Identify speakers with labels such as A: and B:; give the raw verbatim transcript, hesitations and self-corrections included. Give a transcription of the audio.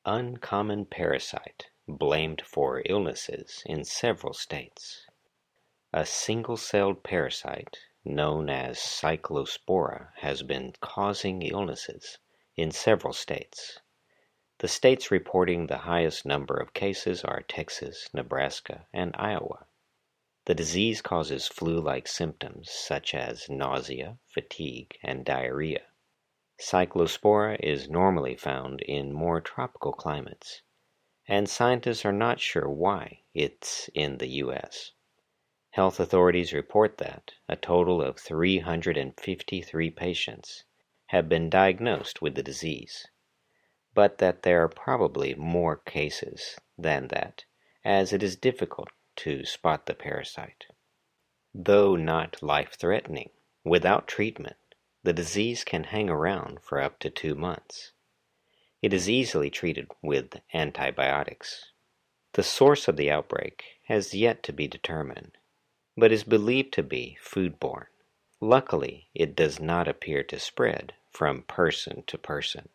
A: uncommon parasite blamed for illnesses in several states. A single-celled parasite known as Cyclospora has been causing illnesses in several states. The states reporting the highest number of cases are Texas, Nebraska, and Iowa. The disease causes flu-like symptoms such as nausea, fatigue, and diarrhea. Cyclospora is normally found in more tropical climates, and scientists are not sure why it's in the U S Health authorities report that a total of three hundred fifty-three patients have been diagnosed with the disease, but that there are probably more cases than that, as it is difficult to spot the parasite. Though not life-threatening, without treatment, the disease can hang around for up to two months. It is easily treated with antibiotics. The source of the outbreak has yet to be determined, but is believed to be foodborne. Luckily, it does not appear to spread from person to person.